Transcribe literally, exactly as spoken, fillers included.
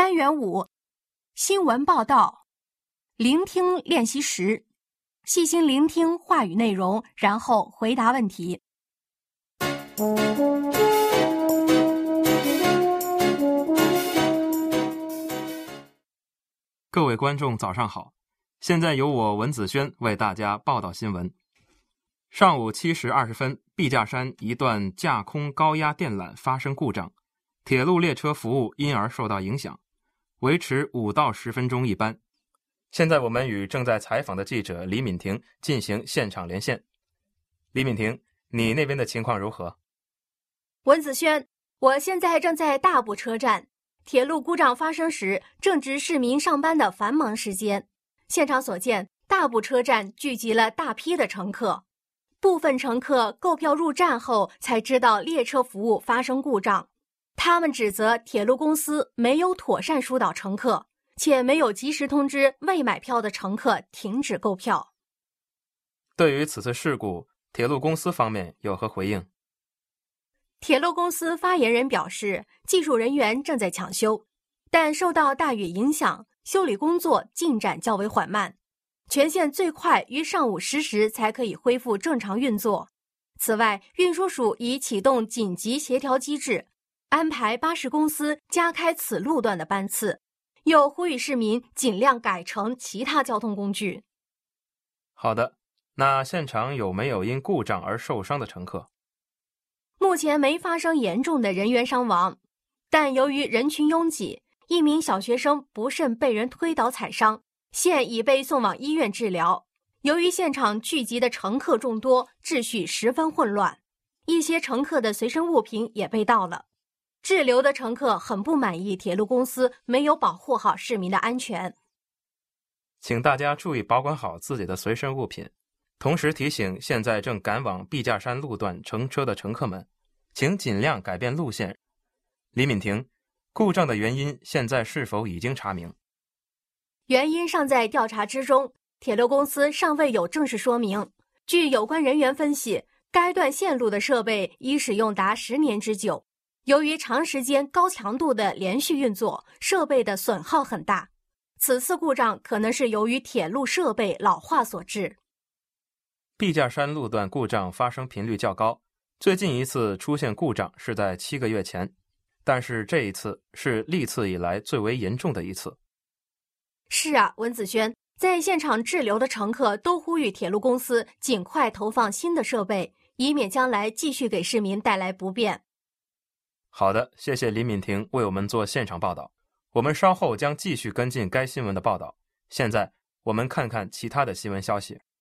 单元五，新闻报道，聆听练习十，细心聆听话语内容，然后回答问题。 各位观众早上好，现在由我文子轩为大家报道新闻。上午七时二十分，毕架山一段架空高压电缆发生故障，铁路列车服务因而受到影响，维持五到十分钟一班。现在我们与正在采访的记者李敏婷进行现场连线。李敏婷，你那边的情况如何？ 文子轩，我现在正在大埔车站，铁路故障发生时正值市民上班的繁忙时间。现场所见，大埔车站聚集了大批的乘客，部分乘客购票入站后才知道列车服务发生故障，他们指责铁路公司没有妥善疏导乘客，且没有及时通知未买票的乘客停止购票。 对于此次事故，铁路公司方面有何回应？ 铁路公司发言人表示，技术人员正在抢修，但受到大雨影响，修理工作进展较为缓慢，全线最快于上午十时才可以恢复正常运作。此外，运输署已启动紧急协调机制，安排巴士公司加开此路段的班次，又呼吁市民尽量改乘其他交通工具。 好的，那现场有没有因故障而受伤的乘客？ 目前没发生严重的人员伤亡，但由于人群拥挤，一名小学生不慎被人推倒踩伤，现已被送往医院治疗。由于现场聚集的乘客众多，秩序十分混乱，一些乘客的随身物品也被盗了。滞留的乘客很不满意铁路公司没有保护好市民的安全。 请大家注意保管好自己的随身物品，同时提醒现在正赶往毕架山路段乘车的乘客们，请尽量改变路线。李敏婷，故障的原因现在是否已经查明？ 原因尚在调查之中，铁路公司尚未有正式说明。据有关人员分析，该段线路的设备已使用达十年之久，由于长时间高强度的连续运作，设备的损耗很大。此次故障可能是由于铁路设备老化所致。 毕架山路段故障发生频率较高，最近一次出现故障是在七个月前，但是这一次是历次以来最为严重的一次。 是啊，文子轩，在现场滞留的乘客都呼吁铁路公司尽快投放新的设备，以免将来继续给市民带来不便。 好的，谢谢李敏婷为我们做现场报道，我们稍后将继续跟进该新闻的报道。现在我们看看其他的新闻消息。